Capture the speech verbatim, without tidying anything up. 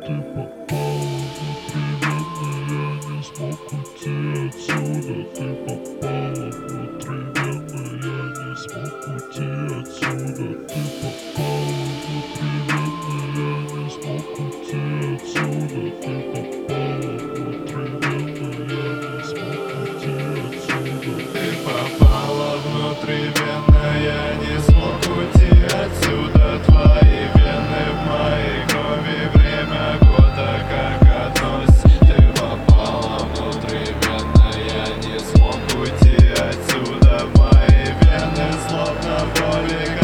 Ты попала внутривенно, я не смог уйти отсюда. Ты попала внутривенно, я не смог уйти отсюда. Ты попала внутривенно, я не смог уйти отсюда. Ты попала внутривенно, я не смог уйти отсюда. Ты попала внутривенно, я не смог уйти отсюда. Твои вены в моей крови, время года как одно. Ты попала внутривенно, я не смог уйти отсюда. Мои вены словно в роли.